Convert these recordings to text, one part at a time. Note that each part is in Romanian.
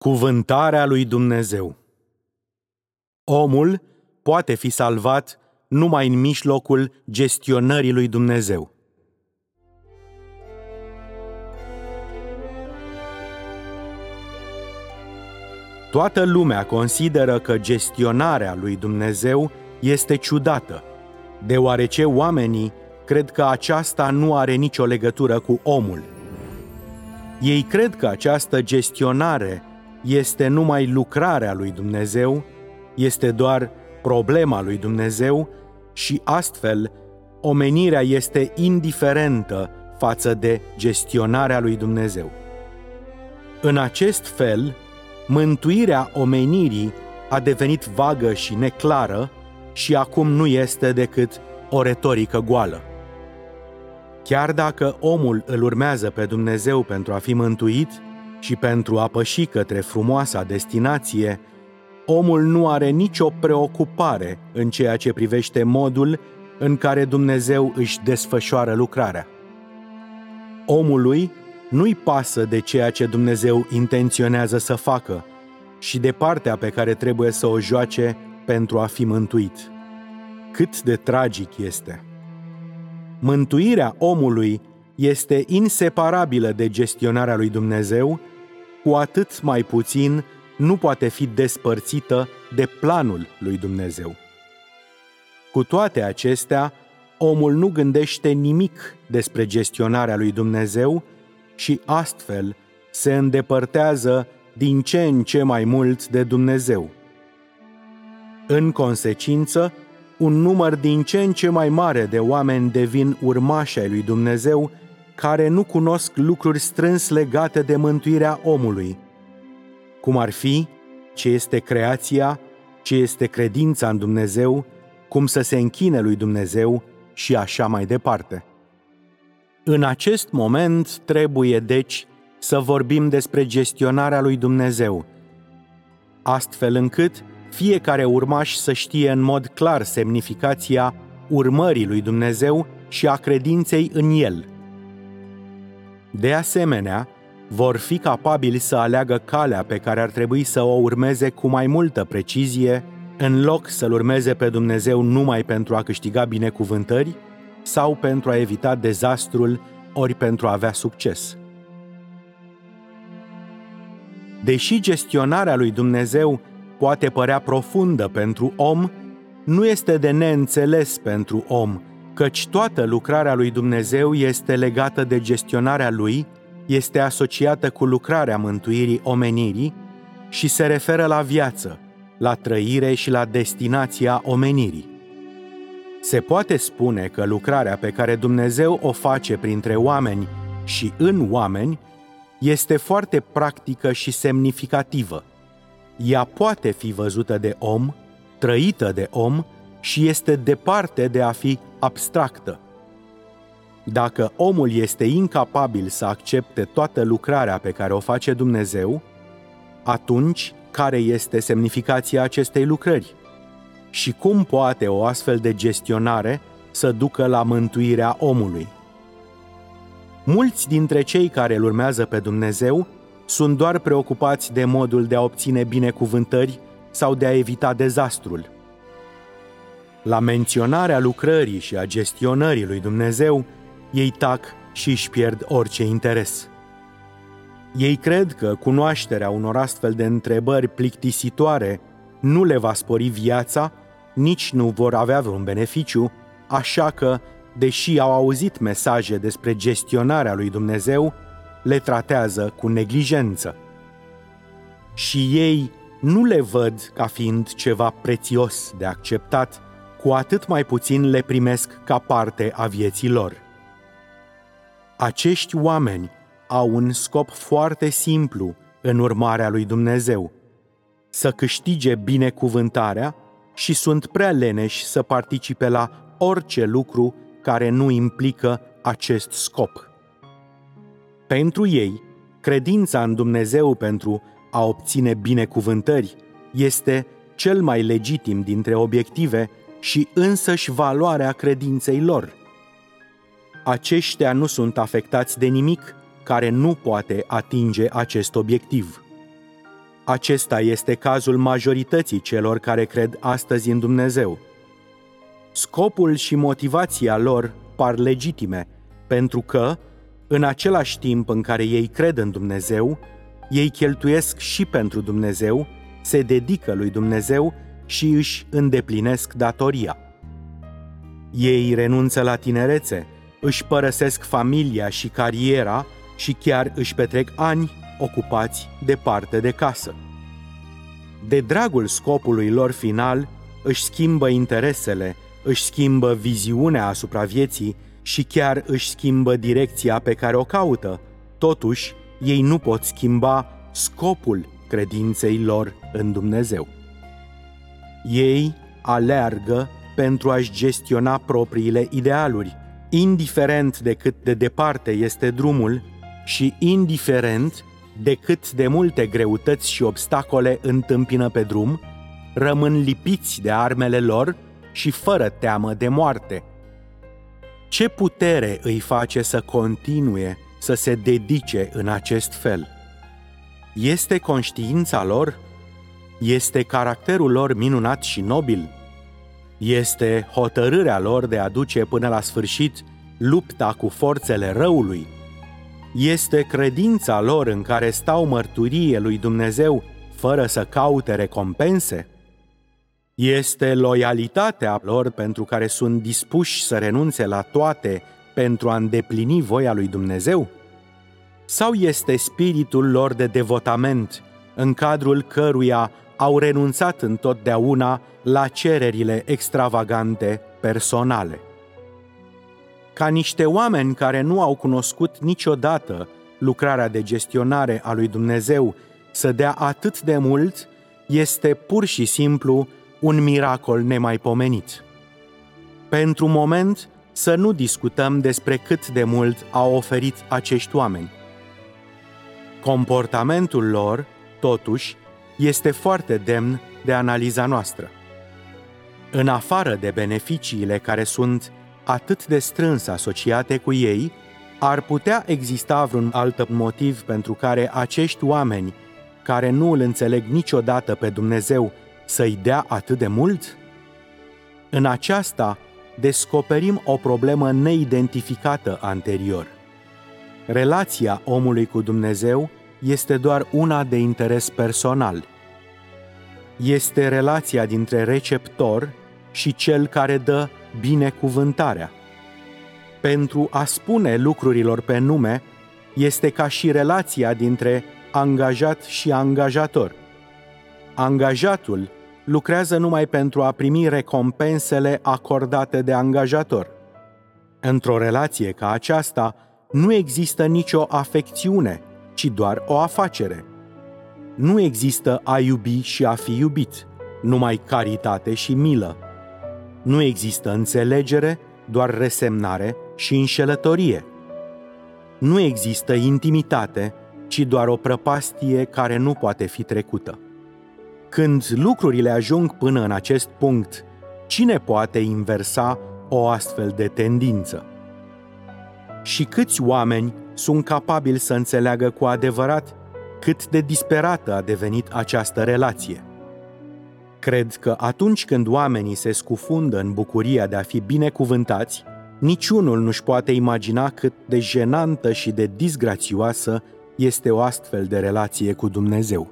Cuvântarea lui Dumnezeu. Omul poate fi salvat numai în mijlocul gestionării lui Dumnezeu. Toată lumea consideră că gestionarea lui Dumnezeu este ciudată, deoarece oamenii cred că aceasta nu are nicio legătură cu omul. Ei cred că această gestionare este numai lucrarea lui Dumnezeu, este doar problema lui Dumnezeu și astfel omenirea este indiferentă față de gestionarea lui Dumnezeu. În acest fel, mântuirea omenirii a devenit vagă și neclară și acum nu este decât o retorică goală. Chiar dacă omul îl urmează pe Dumnezeu pentru a fi mântuit și pentru a păși către frumoasa destinație, omul nu are nicio preocupare în ceea ce privește modul în care Dumnezeu își desfășoară lucrarea. Omului nu-i pasă de ceea ce Dumnezeu intenționează să facă și de partea pe care trebuie să o joace pentru a fi mântuit. Cât de tragic este! Mântuirea omului este inseparabilă de gestionarea lui Dumnezeu, cu atât mai puțin nu poate fi despărțită de planul lui Dumnezeu. Cu toate acestea, omul nu gândește nimic despre gestionarea lui Dumnezeu și astfel se îndepărtează din ce în ce mai mult de Dumnezeu. În consecință, un număr din ce în ce mai mare de oameni devin urmași ai lui Dumnezeu, care nu cunosc lucruri strâns legate de mântuirea omului, cum ar fi ce este creația, ce este credința în Dumnezeu, cum să se închine lui Dumnezeu și așa mai departe. În acest moment trebuie, deci, să vorbim despre gestionarea lui Dumnezeu, astfel încât fiecare urmaș să știe în mod clar semnificația urmării lui Dumnezeu și a credinței în El. De asemenea, vor fi capabili să aleagă calea pe care ar trebui să o urmeze cu mai multă precizie, în loc să-L urmeze pe Dumnezeu numai pentru a câștiga binecuvântări sau pentru a evita dezastrul ori pentru a avea succes. Deși gestionarea lui Dumnezeu poate părea profundă pentru om, nu este de neînțeles pentru om, căci toată lucrarea lui Dumnezeu este legată de gestionarea Lui, este asociată cu lucrarea mântuirii omenirii și se referă la viață, la trăire și la destinația omenirii. Se poate spune că lucrarea pe care Dumnezeu o face printre oameni și în oameni este foarte practică și semnificativă. Ea poate fi văzută de om, trăită de om și este departe de a fi abstractă. Dacă omul este incapabil să accepte toată lucrarea pe care o face Dumnezeu, atunci care este semnificația acestei lucrări? Și cum poate o astfel de gestionare să ducă la mântuirea omului? Mulți dintre cei care îl urmează pe Dumnezeu sunt doar preocupați de modul de a obține binecuvântări sau de a evita dezastrul. La menționarea lucrării și a gestionării lui Dumnezeu, ei tac și își pierd orice interes. Ei cred că cunoașterea unor astfel de întrebări plictisitoare nu le va spori viața, nici nu vor avea vreun beneficiu, așa că, deși au auzit mesaje despre gestionarea lui Dumnezeu, le tratează cu neglijență. Și ei nu le văd ca fiind ceva prețios de acceptat, cu atât mai puțin le primesc ca parte a vieții lor. Acești oameni au un scop foarte simplu în urmarea lui Dumnezeu: să câștige binecuvântarea și sunt prea leneși să participe la orice lucru care nu implică acest scop. Pentru ei, credința în Dumnezeu pentru a obține binecuvântări este cel mai legitim dintre obiective și însăși valoarea credinței lor. Aceștia nu sunt afectați de nimic care nu poate atinge acest obiectiv. Acesta este cazul majorității celor care cred astăzi în Dumnezeu. Scopul și motivația lor par legitime, pentru că, în același timp în care ei cred în Dumnezeu, ei cheltuiesc și pentru Dumnezeu, se dedică lui Dumnezeu și își îndeplinesc datoria. Ei renunță la tinerețe, își părăsesc familia și cariera și chiar își petrec ani ocupați departe de casă. De dragul scopului lor final, își schimbă interesele, își schimbă viziunea asupra vieții și chiar își schimbă direcția pe care o caută. Totuși, ei nu pot schimba scopul credinței lor în Dumnezeu. Ei aleargă pentru a-și gestiona propriile idealuri, indiferent de cât de departe este drumul și indiferent de cât de multe greutăți și obstacole întâmpină pe drum, rămân lipiți de armele lor și fără teamă de moarte. Ce putere îi face să continue să se dedice în acest fel? Este conștiința lor? Este caracterul lor minunat și nobil? Este hotărârea lor de a duce până la sfârșit lupta cu forțele răului? Este credința lor în care stau mărturie lui Dumnezeu fără să caute recompense? Este loialitatea lor pentru care sunt dispuși să renunțe la toate pentru a îndeplini voia lui Dumnezeu? Sau este spiritul lor de devotament, în cadrul căruia au renunțat întotdeauna la cererile extravagante personale? Ca niște oameni care nu au cunoscut niciodată lucrarea de gestionare a lui Dumnezeu să dea atât de mult, este pur și simplu un miracol nemaipomenit. Pentru moment, să nu discutăm despre cât de mult au oferit acești oameni. Comportamentul lor, totuși, este foarte demn de analiza noastră. În afară de beneficiile care sunt atât de strâns asociate cu ei, ar putea exista vreun alt motiv pentru care acești oameni, care nu îl înțeleg niciodată pe Dumnezeu, să-i dea atât de mult? În aceasta descoperim o problemă neidentificată anterior. Relația omului cu Dumnezeu este doar una de interes personal. Este relația dintre receptor și cel care dă binecuvântarea. Pentru a spune lucrurilor pe nume, este ca și relația dintre angajat și angajator. Angajatul lucrează numai pentru a primi recompensele acordate de angajator. Într-o relație ca aceasta, nu există nicio afecțiune, ci doar o afacere. Nu există a iubi și a fi iubit, numai caritate și milă. Nu există înțelegere, doar resemnare și înșelătorie. Nu există intimitate, ci doar o prăpastie care nu poate fi trecută. Când lucrurile ajung până în acest punct, cine poate inversa o astfel de tendință? Și câți oameni sunt capabili să înțeleagă cu adevărat cât de disperată a devenit această relație? Cred că atunci când oamenii se scufundă în bucuria de a fi binecuvântați, niciunul nu-și poate imagina cât de jenantă și de disgrațioasă este o astfel de relație cu Dumnezeu.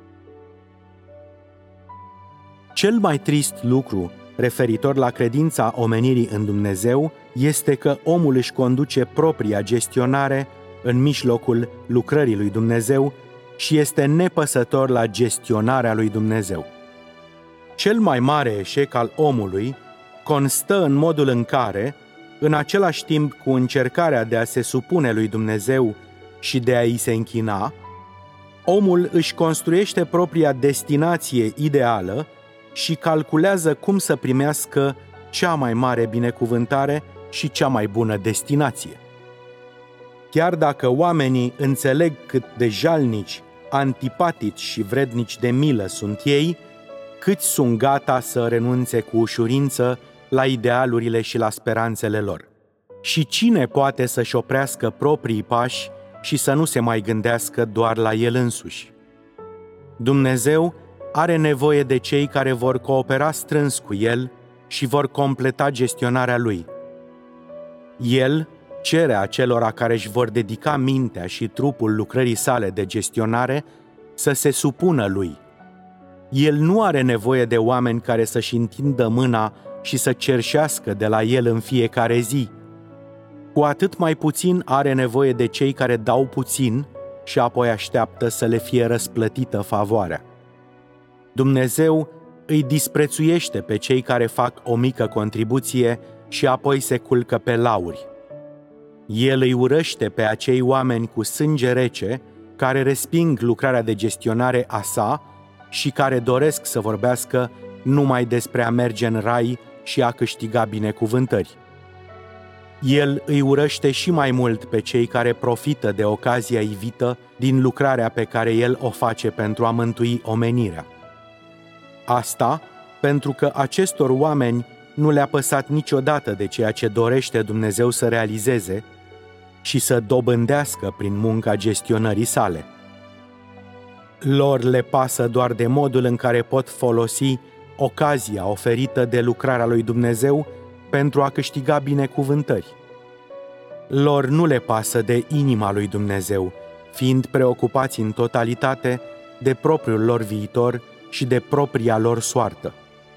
Cel mai trist lucru referitor la credința omenirii în Dumnezeu este că omul își conduce propria gestionare în mijlocul lucrării lui Dumnezeu și este nepăsător la gestionarea lui Dumnezeu. Cel mai mare eșec al omului constă în modul în care, în același timp cu încercarea de a se supune lui Dumnezeu și de a-i se închina, omul își construiește propria destinație ideală și calculează cum să primească cea mai mare binecuvântare și cea mai bună destinație. Chiar dacă oamenii înțeleg cât de jalnici, antipatici și vrednici de milă sunt ei, câți sunt gata să renunțe cu ușurință la idealurile și la speranțele lor? Și cine poate să-și oprească proprii pași și să nu se mai gândească doar la el însuși? Dumnezeu are nevoie de cei care vor coopera strâns cu El și vor completa gestionarea Lui. El cere acelora care își vor dedica mintea și trupul lucrării sale de gestionare să se supună Lui. El nu are nevoie de oameni care să-și întindă mâna și să cerșească de la El în fiecare zi. Cu atât mai puțin are nevoie de cei care dau puțin și apoi așteaptă să le fie răsplătită favoarea. Dumnezeu îi disprețuiește pe cei care fac o mică contribuție și apoi se culcă pe lauri. El îi urăște pe acei oameni cu sânge rece care resping lucrarea de gestionare a sa și care doresc să vorbească numai despre a merge în rai și a câștiga binecuvântări. El îi urăște și mai mult pe cei care profită de ocazia ivită din lucrarea pe care El o face pentru a mântui omenirea. Asta pentru că acestor oameni nu le-a păsat niciodată de ceea ce dorește Dumnezeu să realizeze și să dobândească prin munca gestionării sale. Lor le pasă doar de modul în care pot folosi ocazia oferită de lucrarea lui Dumnezeu pentru a câștiga binecuvântări. Lor nu le pasă de inima lui Dumnezeu, fiind preocupați în totalitate de propriul lor viitor și de propria lor soartă.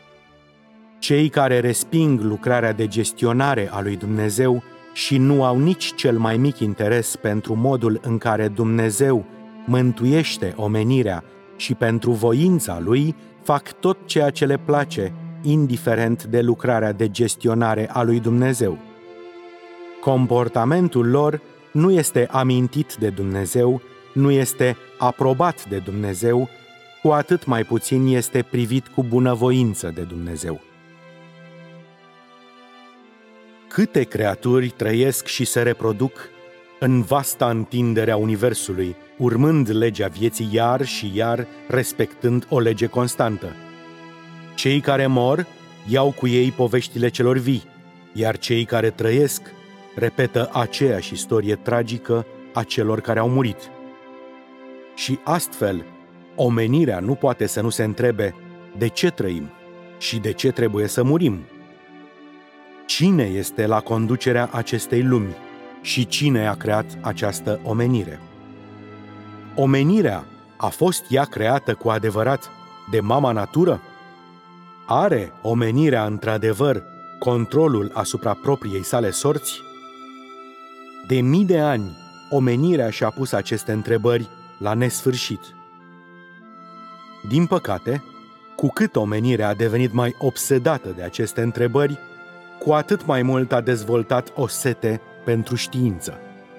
Cei care resping lucrarea de gestionare a lui Dumnezeu și nu au nici cel mai mic interes pentru modul în care Dumnezeu mântuiește omenirea și pentru voința Lui, fac tot ceea ce le place, indiferent de lucrarea de gestionare a lui Dumnezeu. Comportamentul lor nu este amintit de Dumnezeu, nu este aprobat de Dumnezeu, cu atât mai puțin este privit cu bunăvoință de Dumnezeu. Câte creaturi trăiesc și se reproduc în vasta întindere a universului, urmând legea vieții iar și iar, respectând o lege constantă. Cei care mor iau cu ei poveștile celor vii, iar cei care trăiesc repetă aceeași istorie tragică a celor care au murit. Și astfel, omenirea nu poate să nu se întrebe de ce trăim și de ce trebuie să murim. Cine este la conducerea acestei lumi și cine a creat această omenire? Omenirea a fost ea creată cu adevărat de mama natură? Are omenirea într-adevăr controlul asupra propriei sale sorți? De mii de ani, omenirea și-a pus aceste întrebări la nesfârșit. Din păcate, cu cât omenirea a devenit mai obsedată de aceste întrebări, cu atât mai mult a dezvoltat o sete pentru știință.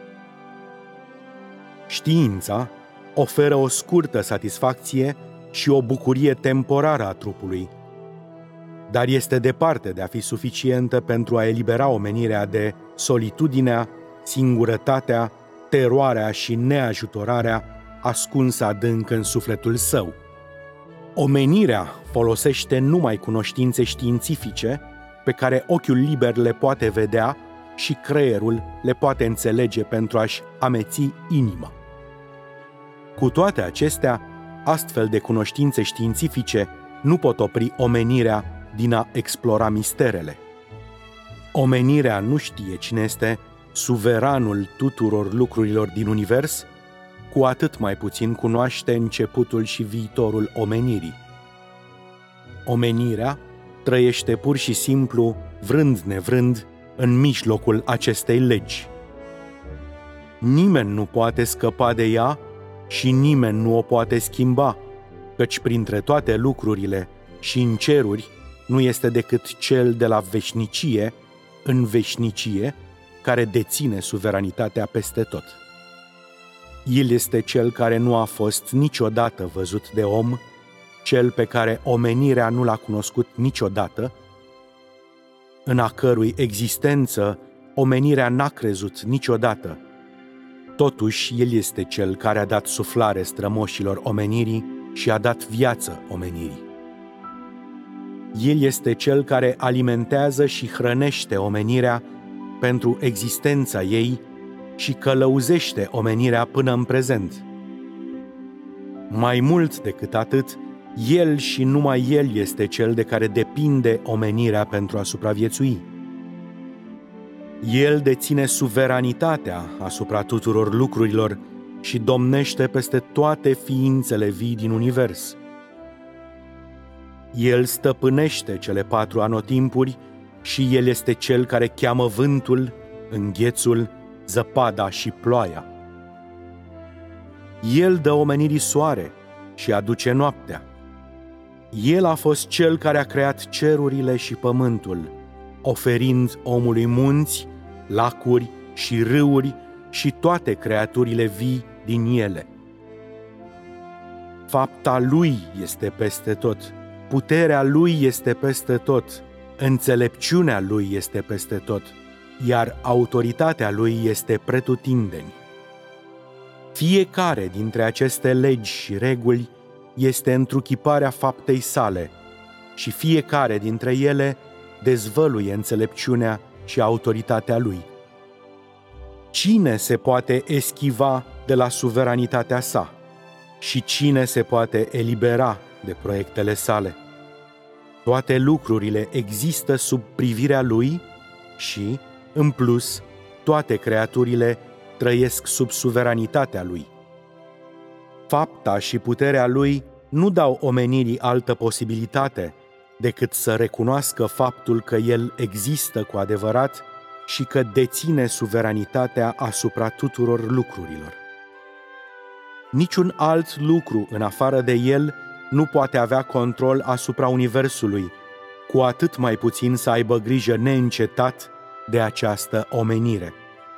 Știința oferă o scurtă satisfacție și o bucurie temporară a trupului, dar este departe de a fi suficientă pentru a elibera omenirea de solitudinea, singurătatea, teroarea și neajutorarea ascunsă adânc în sufletul său. Omenirea folosește numai cunoștințe științifice pe care ochiul liber le poate vedea și creierul le poate înțelege pentru a-și ameți inima. Cu toate acestea, astfel de cunoștințe științifice nu pot opri omenirea din a explora misterele. Omenirea nu știe cine este suveranul tuturor lucrurilor din univers, cu atât mai puțin cunoaște începutul și viitorul omenirii. Omenirea trăiește pur și simplu, vrând nevrând, în mijlocul acestei legi. Nimeni nu poate scăpa de ea și nimeni nu o poate schimba, căci printre toate lucrurile și în ceruri nu este decât cel de la veșnicie în veșnicie care deține suveranitatea peste tot. El este cel care nu a fost niciodată văzut de om, cel pe care omenirea nu l-a cunoscut niciodată, în a cărui existență omenirea n-a crezut niciodată. Totuși, El este cel care a dat suflare strămoșilor omenirii și a dat viață omenirii. El este cel care alimentează și hrănește omenirea pentru existența ei și călăuzește omenirea până în prezent. Mai mult decât atât, El și numai El este Cel de care depinde omenirea pentru a supraviețui. El deține suveranitatea asupra tuturor lucrurilor și domnește peste toate ființele vii din univers. El stăpânește cele 4 anotimpuri și El este Cel care cheamă vântul, înghețul, zăpada și ploaia. El dă omenirii soare și aduce noaptea. El a fost Cel care a creat cerurile și pământul, oferind omului munți, lacuri și râuri și toate creaturile vii din ele. Fapta Lui este peste tot, puterea Lui este peste tot, înțelepciunea Lui este peste tot, iar autoritatea Lui este pretutindeni. Fiecare dintre aceste legi și reguli este întruchiparea faptei sale și fiecare dintre ele dezvăluie înțelepciunea și autoritatea Lui. Cine se poate eschiva de la suveranitatea sa și cine se poate elibera de proiectele sale? Toate lucrurile există sub privirea Lui și, în plus, toate creaturile trăiesc sub suveranitatea Lui. Fapta și puterea Lui nu dau omenirii altă posibilitate decât să recunoască faptul că El există cu adevărat și că deține suveranitatea asupra tuturor lucrurilor. Niciun alt lucru în afară de El nu poate avea control asupra universului, cu atât mai puțin să aibă grijă neîncetat de această omenire.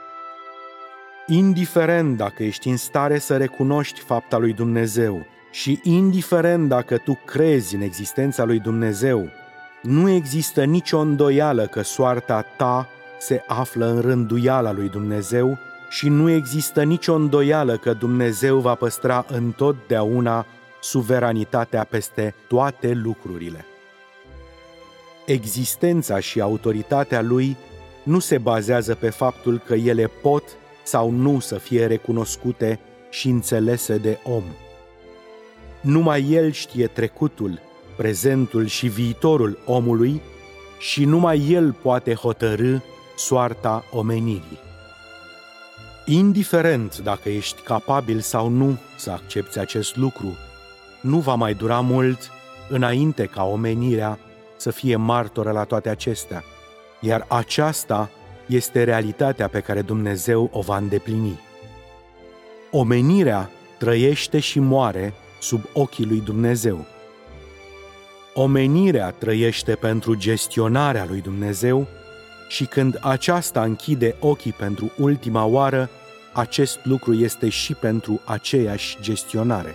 Indiferent dacă ești în stare să recunoști fapta lui Dumnezeu și indiferent dacă tu crezi în existența lui Dumnezeu, nu există nicio îndoială că soarta ta se află în rânduiala lui Dumnezeu și nu există nicio îndoială că Dumnezeu va păstra întotdeauna suveranitatea peste toate lucrurile. Existența și autoritatea Lui nu se bazează pe faptul că ele pot sau nu să fie recunoscute și înțelese de om. Numai El știe trecutul, prezentul și viitorul omului și numai El poate hotărî soarta omenirii. Indiferent dacă ești capabil sau nu să accepți acest lucru, nu va mai dura mult înainte ca omenirea să fie martoră la toate acestea, iar aceasta este realitatea pe care Dumnezeu o va îndeplini. Omenirea trăiește și moare sub ochii lui Dumnezeu. Omenirea trăiește pentru gestionarea lui Dumnezeu și când aceasta închide ochii pentru ultima oară, acest lucru este și pentru aceeași gestionare.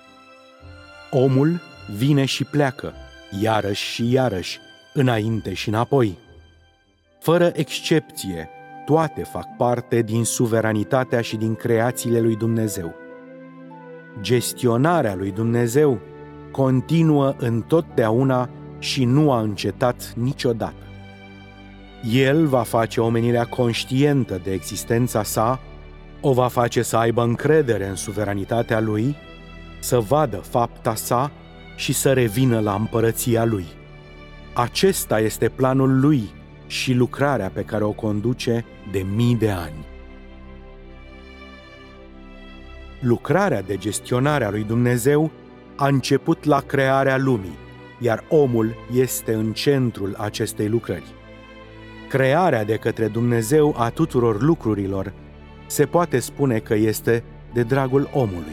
Omul vine și pleacă, iarăși și iarăși, înainte și înapoi. Fără excepție, toate fac parte din suveranitatea și din creațiile lui Dumnezeu. Gestionarea lui Dumnezeu continuă întotdeauna și nu a încetat niciodată. El va face omenirea conștientă de existența sa, o va face să aibă încredere în suveranitatea Lui, să vadă fapta sa și să revină la împărăția Lui. Acesta este planul Lui și lucrarea pe care o conduce de mii de ani. Lucrarea de gestionare a lui Dumnezeu a început la crearea lumii, iar omul este în centrul acestei lucrări. Crearea de către Dumnezeu a tuturor lucrurilor se poate spune că este de dragul omului.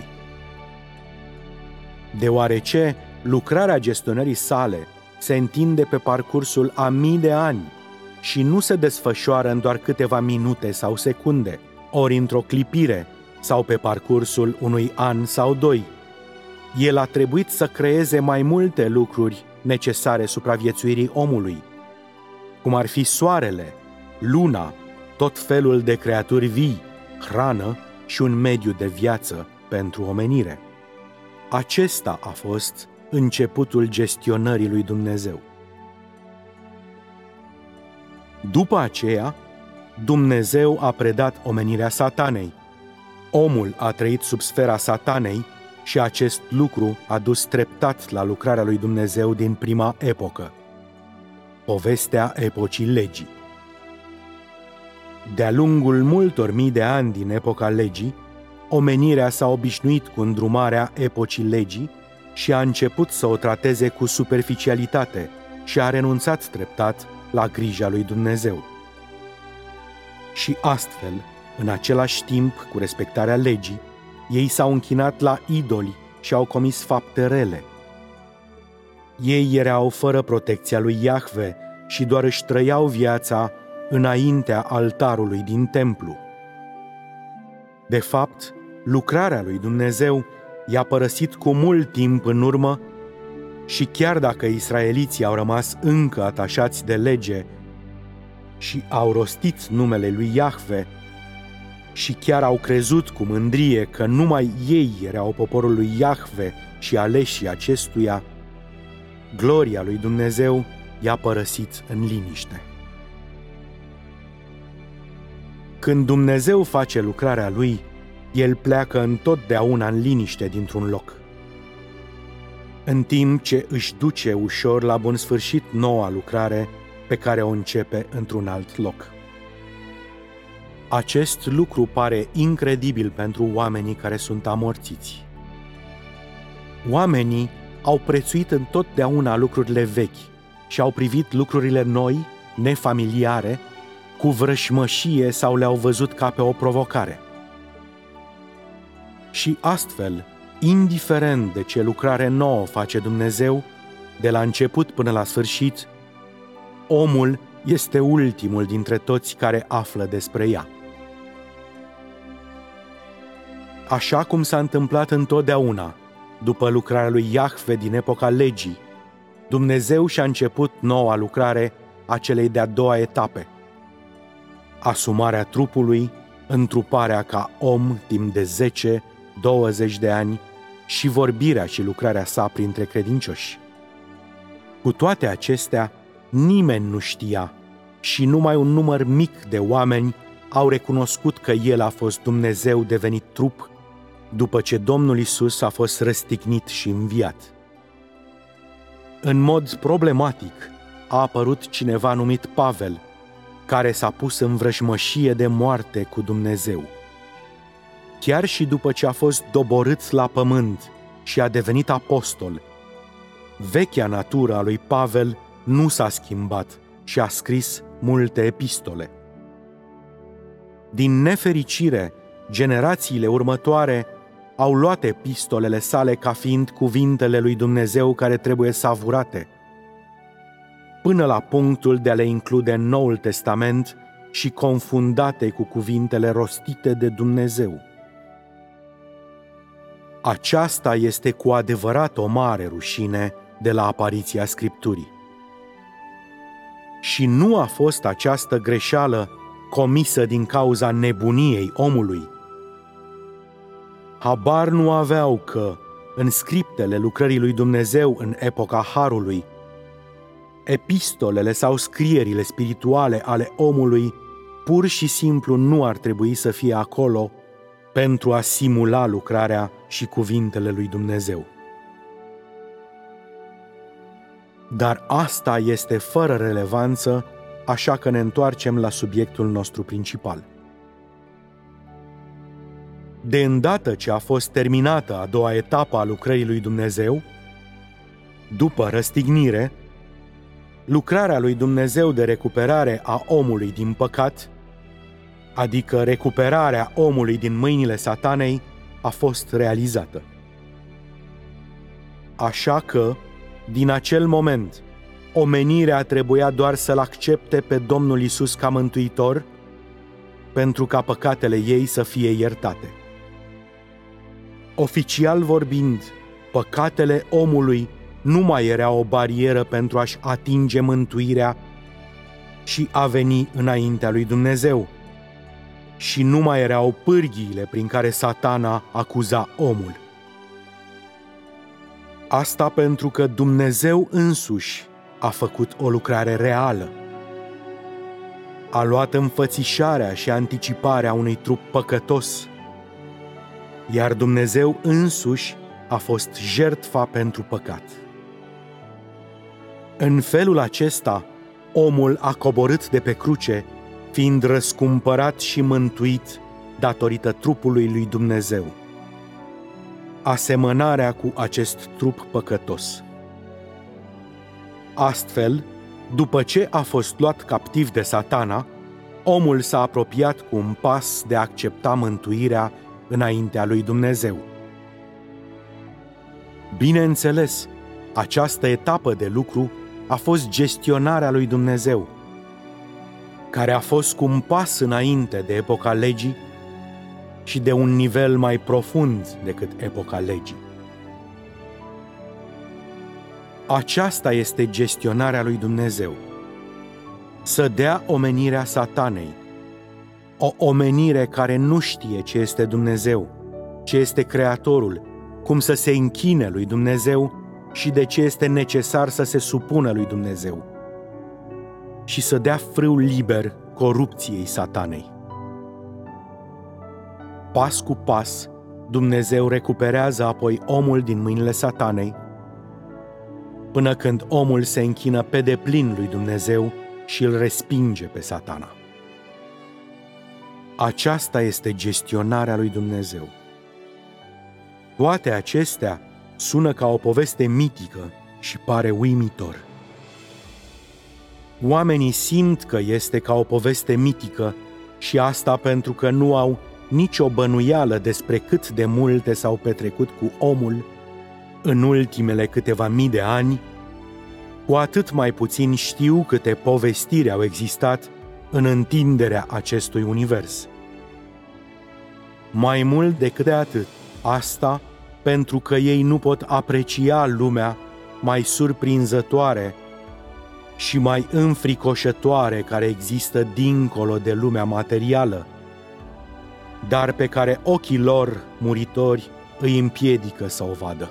Deoarece lucrarea gestionării sale se întinde pe parcursul a mii de ani și nu se desfășoară în doar câteva minute sau secunde, ori într-o clipire sau pe parcursul unui an sau 2. El a trebuit să creeze mai multe lucruri necesare supraviețuirii omului, cum ar fi soarele, luna, tot felul de creaturi vii, hrană și un mediu de viață pentru omenire. Acesta a fost începutul gestionării lui Dumnezeu. După aceea, Dumnezeu a predat omenirea Satanei. Omul a trăit sub sfera Satanei și acest lucru a dus treptat la lucrarea lui Dumnezeu din prima epocă, povestea epocii legii. De-a lungul multor mii de ani din epoca legii, omenirea s-a obișnuit cu îndrumarea epocii legii și a început să o trateze cu superficialitate și a renunțat treptat la grija lui Dumnezeu. Și astfel, în același timp cu respectarea legii, ei s-au închinat la idoli și au comis fapte rele. Ei erau fără protecția lui Iahve și doar își trăiau viața înaintea altarului din templu. De fapt, lucrarea lui Dumnezeu i-a părăsit cu mult timp în urmă și chiar dacă israeliții au rămas încă atașați de lege și au rostit numele lui Iahve și chiar au crezut cu mândrie că numai ei erau poporul lui Iahve și aleșii acestuia, gloria lui Dumnezeu i-a părăsit în liniște. Când Dumnezeu face lucrarea Lui, El pleacă întotdeauna în liniște dintr-un loc. În timp ce își duce ușor la bun sfârșit noua lucrare pe care o începe într-un alt loc. Acest lucru pare incredibil pentru oamenii care sunt amorțiți. Oamenii au prețuit întotdeauna lucrurile vechi și au privit lucrurile noi, nefamiliare, cu vrășmășie sau le-au văzut ca pe o provocare. Și astfel, indiferent de ce lucrare nouă face Dumnezeu, de la început până la sfârșit, omul este ultimul dintre toți care află despre ea. Așa cum s-a întâmplat întotdeauna, după lucrarea lui Iahve din epoca legii, Dumnezeu și-a început noua lucrare a celei de-a doua etape, asumarea trupului, întruparea ca om timp de 10-20 de ani și vorbirea și lucrarea sa printre credincioși. Cu toate acestea, nimeni nu știa și numai un număr mic de oameni au recunoscut că El a fost Dumnezeu devenit trup după ce Domnul Iisus a fost răstignit și înviat. În mod problematic a apărut cineva numit Pavel, care s-a pus în vrăjmășie de moarte cu Dumnezeu. Chiar și după ce a fost doborât la pământ și a devenit apostol, vechea natură a lui Pavel nu s-a schimbat și a scris multe epistole. Din nefericire, generațiile următoare au luat epistolele sale ca fiind cuvintele lui Dumnezeu care trebuie savurate, până la punctul de a le include în Noul Testament și confundate cu cuvintele rostite de Dumnezeu. Aceasta este cu adevărat o mare rușine de la apariția Scripturii. Și nu a fost această greșeală comisă din cauza nebuniei omului. Habar nu aveau că, în scriptele lucrării lui Dumnezeu în epoca Harului, epistolele sau scrierile spirituale ale omului pur și simplu nu ar trebui să fie acolo pentru a simula lucrarea și cuvintele lui Dumnezeu. Dar asta este fără relevanță, așa că ne întoarcem la subiectul nostru principal. De îndată ce a fost terminată a doua etapă a lucrării lui Dumnezeu, după răstignire, lucrarea lui Dumnezeu de recuperare a omului din păcat, adică recuperarea omului din mâinile Satanei, a fost realizată. Așa că, din acel moment, omenirea trebuia doar să-L accepte pe Domnul Iisus ca mântuitor, pentru ca păcatele ei să fie iertate. Oficial vorbind, păcatele omului nu mai era o barieră pentru a-și atinge mântuirea și a veni înaintea lui Dumnezeu, și nu mai erau pârghiile prin care Satana acuza omul. Asta pentru că Dumnezeu însuși a făcut o lucrare reală. A luat înfățișarea și anticiparea unui trup păcătos, iar Dumnezeu însuși a fost jertfa pentru păcat. În felul acesta, omul a coborât de pe cruce, fiind răscumpărat și mântuit datorită trupului lui Dumnezeu. Asemănarea cu acest trup păcătos. Astfel, după ce a fost luat captiv de Satana, omul s-a apropiat cu un pas de a accepta mântuirea înaintea lui Dumnezeu. Bineînțeles, această etapă de lucru a fost gestionarea lui Dumnezeu, care a fost cu un pas înainte de epoca legii și de un nivel mai profund decât epoca legii. Aceasta este gestionarea lui Dumnezeu. Să dea omenirea Satanei, o omenire care nu știe ce este Dumnezeu, ce este Creatorul, cum să se închine lui Dumnezeu și de ce este necesar să se supună lui Dumnezeu, și să dea frâu liber corupției Satanei. Pas cu pas, Dumnezeu recuperează apoi omul din mâinile Satanei, până când omul se închină pe deplin lui Dumnezeu și îl respinge pe Satana. Aceasta este gestionarea lui Dumnezeu. Toate acestea sună ca o poveste mitică și pare uimitor. Oamenii simt că este ca o poveste mitică și asta pentru că nu au nicio bănuială despre cât de multe s-au petrecut cu omul în ultimele câteva mii de ani, cu atât mai puțin știu câte povestiri au existat în întinderea acestui univers. Mai mult decât de atât, asta pentru că ei nu pot aprecia lumea mai surprinzătoare și mai înfricoșătoare care există dincolo de lumea materială, dar pe care ochii lor muritori îi împiedică să o vadă.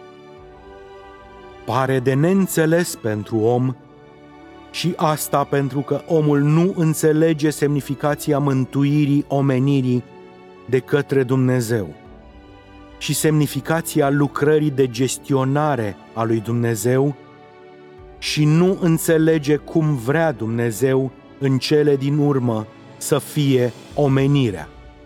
Pare de neînțeles pentru om și asta pentru că omul nu înțelege semnificația mântuirii omenirii de către Dumnezeu și semnificația lucrării de gestionare a lui Dumnezeu și nu înțelege cum vrea Dumnezeu în cele din urmă să fie omenirea.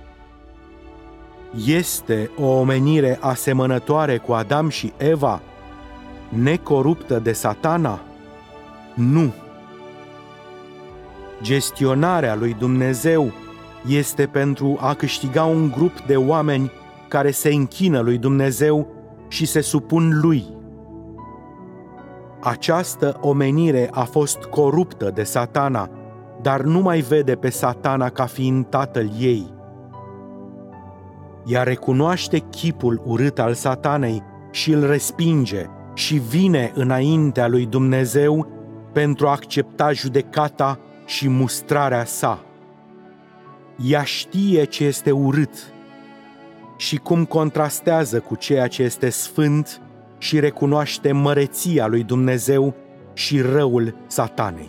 Este o omenire asemănătoare cu Adam și Eva, necoruptă de Satana? Nu. Gestionarea lui Dumnezeu este pentru a câștiga un grup de oameni care se închină lui Dumnezeu și se supun lui. Această omenire a fost coruptă de Satana, dar nu mai vede pe Satana ca fiind tatăl ei. Ea recunoaște chipul urât al Satanei și îl respinge și vine înaintea lui Dumnezeu pentru a accepta judecata și mustrarea sa. Ea știe ce este urât și cum contrastează cu ceea ce este sfânt și recunoaște măreția lui Dumnezeu și răul Satanei.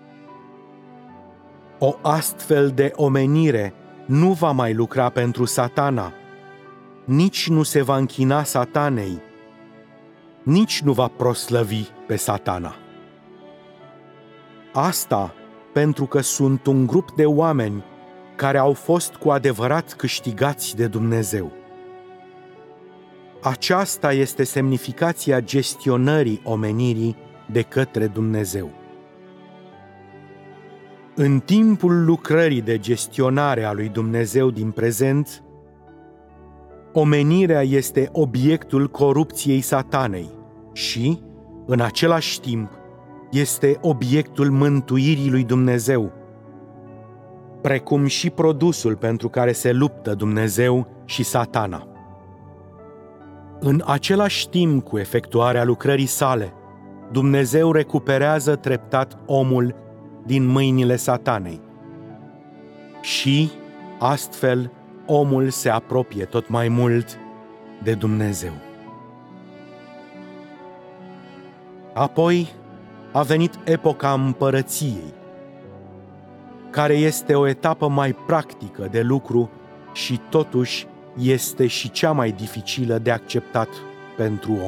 O astfel de omenire nu va mai lucra pentru Satana, nici nu se va închina Satanei, nici nu va proslăvi pe Satana. Asta pentru că sunt un grup de oameni care au fost cu adevărat câștigați de Dumnezeu. Aceasta este semnificația gestionării omenirii de către Dumnezeu. În timpul lucrării de gestionare a lui Dumnezeu din prezent, omenirea este obiectul corupției Satanei și, în același timp, este obiectul mântuirii lui Dumnezeu, precum și produsul pentru care se luptă Dumnezeu și Satana. În același timp cu efectuarea lucrării sale, Dumnezeu recuperează treptat omul din mâinile Satanei și, astfel, omul se apropie tot mai mult de Dumnezeu. Apoi a venit epoca împărăției, care este o etapă mai practică de lucru și totuși este și cea mai dificilă de acceptat pentru om.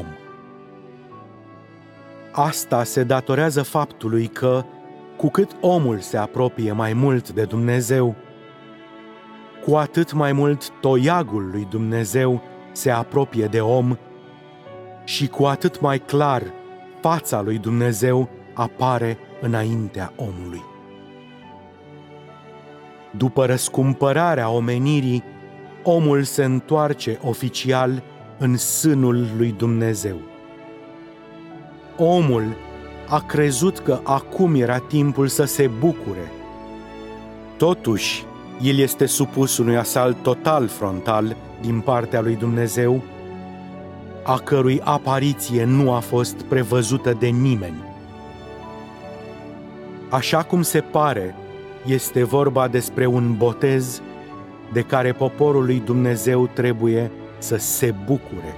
Asta se datorează faptului că, cu cât omul se apropie mai mult de Dumnezeu, cu atât mai mult toiagul lui Dumnezeu se apropie de om și cu atât mai clar fața lui Dumnezeu apare înaintea omului. După răscumpărarea omenirii, omul se întoarce oficial în sânul lui Dumnezeu. Omul a crezut că acum era timpul să se bucure. Totuși, el este supus unui asalt total frontal din partea lui Dumnezeu, a cărui apariție nu a fost prevăzută de nimeni. Așa cum se pare, este vorba despre un botez de care poporul lui Dumnezeu trebuie să se bucure.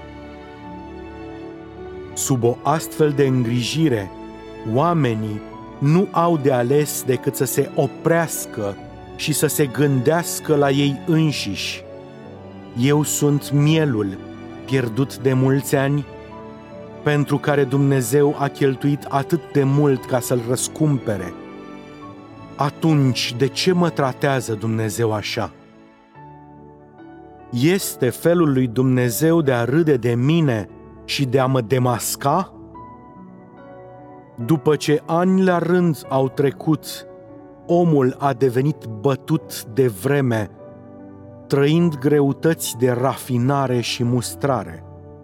Sub o astfel de îngrijire, oamenii nu au de ales decât să se oprească și să se gândească la ei înșiși. Eu sunt mielul pierdut de mulți ani, pentru care Dumnezeu a cheltuit atât de mult ca să-l răscumpere. Atunci, de ce mă tratează Dumnezeu așa? Este felul lui Dumnezeu de a râde de mine și de a mă demasca? După ce ani la rând au trecut, omul a devenit bătut de vreme, trăind greutăți de rafinare și mustrare.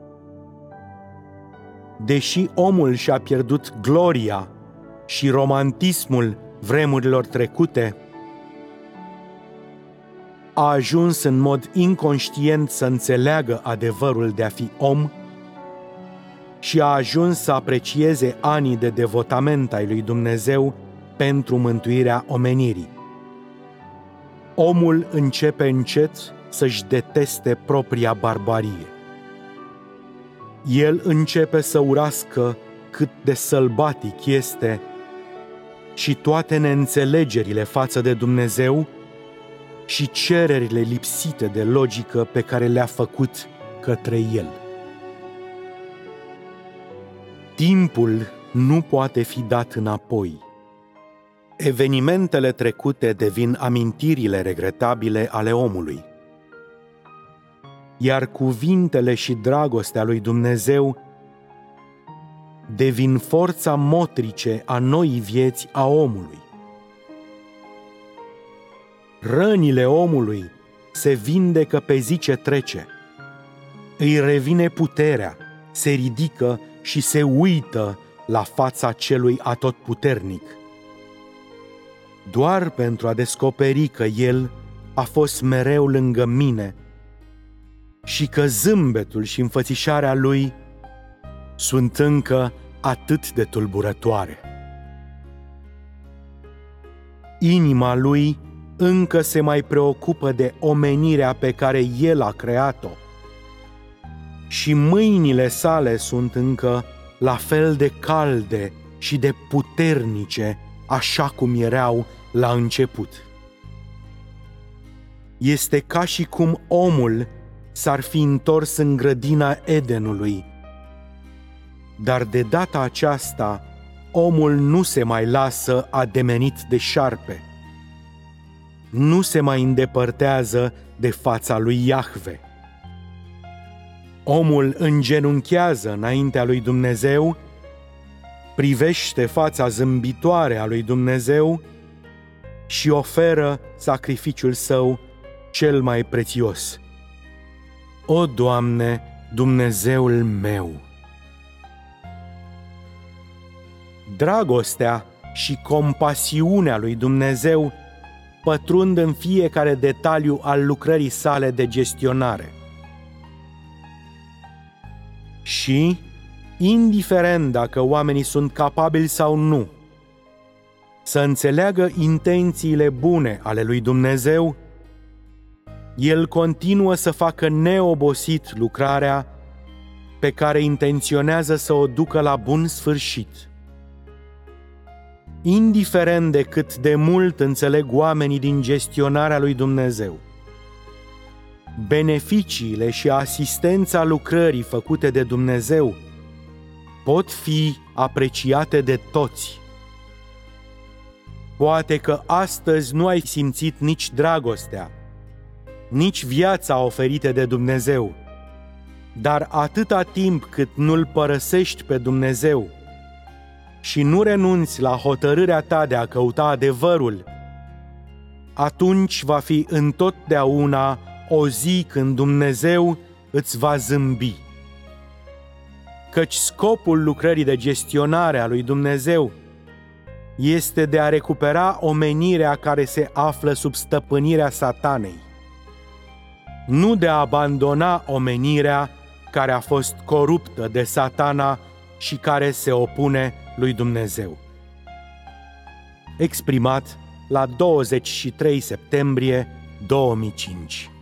Deși omul și-a pierdut gloria și romantismul vremurilor trecute, a ajuns în mod inconștient să înțeleagă adevărul de a fi om și a ajuns să aprecieze anii de devotament ai lui Dumnezeu pentru mântuirea omenirii. Omul începe încet să-și deteste propria barbarie. El începe să urască cât de sălbatic este și toate neînțelegerile față de Dumnezeu și cererile lipsite de logică pe care le-a făcut către El. Timpul nu poate fi dat înapoi. Evenimentele trecute devin amintirile regretabile ale omului, iar cuvintele și dragostea lui Dumnezeu devin forța motrice a noii vieți a omului. Rănile omului se vindecă pe zi ce trece. Îi revine puterea, se ridică și se uită la fața celui atotputernic, doar pentru a descoperi că El a fost mereu lângă mine și că zâmbetul și înfățișarea Lui sunt încă atât de tulburătoare. Inima Lui încă se mai preocupă de omenirea pe care El a creat-o și mâinile Sale sunt încă la fel de calde și de puternice așa cum erau la început. Este ca și cum omul s-ar fi întors în grădina Edenului, dar de data aceasta omul nu se mai lasă ademenit de șarpe, nu se mai îndepărtează de fața lui Iahve. Omul îngenunchează înaintea lui Dumnezeu, privește fața zâmbitoare a lui Dumnezeu și oferă sacrificiul său cel mai prețios. O, Doamne, Dumnezeul meu! Dragostea și compasiunea lui Dumnezeu pătrund în fiecare detaliu al lucrării sale de gestionare. Și, indiferent dacă oamenii sunt capabili sau nu, să înțeleagă intențiile bune ale lui Dumnezeu, El continuă să facă neobosit lucrarea pe care intenționează să o ducă la bun sfârșit. Indiferent de cât de mult înțeleg oamenii din gestionarea lui Dumnezeu. beneficiile și asistența lucrării făcute de Dumnezeu pot fi apreciate de toți. Poate că astăzi nu ai simțit nici dragostea, nici viața oferită de Dumnezeu, dar atâta timp cât nu-L părăsești pe Dumnezeu și nu renunți la hotărârea ta de a căuta adevărul, atunci va fi întotdeauna o zi când Dumnezeu îți va zâmbi. Căci scopul lucrării de gestionare a lui Dumnezeu este de a recupera omenirea care se află sub stăpânirea Satanei, nu de a abandona omenirea care a fost coruptă de Satana și care se opune lui Dumnezeu. Exprimat la 23 septembrie 2005.